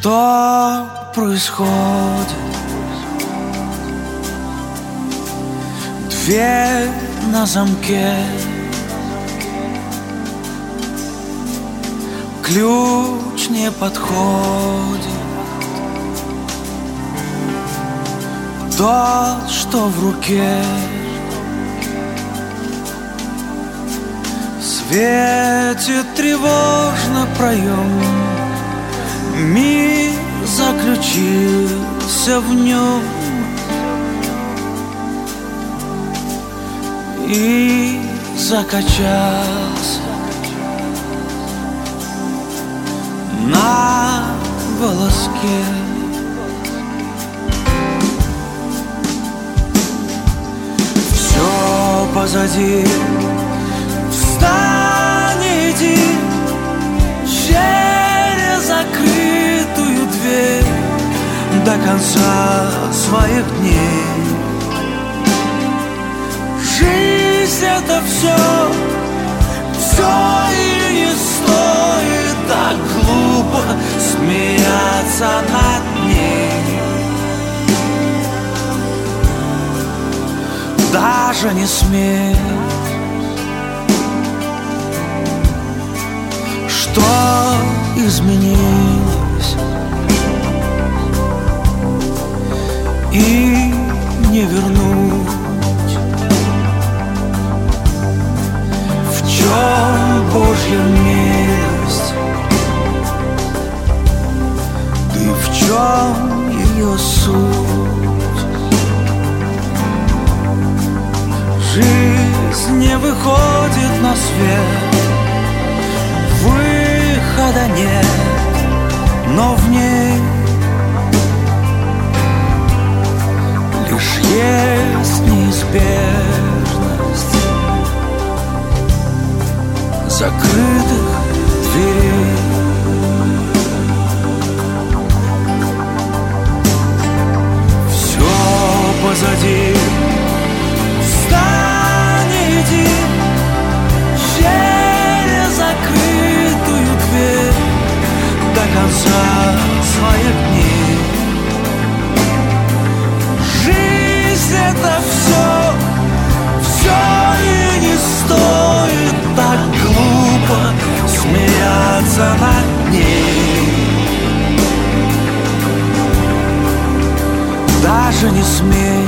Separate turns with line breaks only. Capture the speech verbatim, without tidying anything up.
Что происходит? Дверь на замке, ключ не подходит. Тот, что в руке, светит тревожно проем. Мир заключился в нем и закачался на волоске. Все позади, встань, иди через закрытую дверь до конца своих дней. Жизнь — это все, все, и не стоит так глупо смеяться над ней. Даже не смей. Что изменилось и не вернуть? В чем Божья милость? Да и в чем ее суть? Жизнь не выходит на свет, выхода нет, но в ней лишь есть неизбежность закрытых дверей. Все позади, встань, иди через закрытую дверь до конца своих дней. Жизнь — это все, все, и не стоит так глупо смеяться над ней. Даже не смей.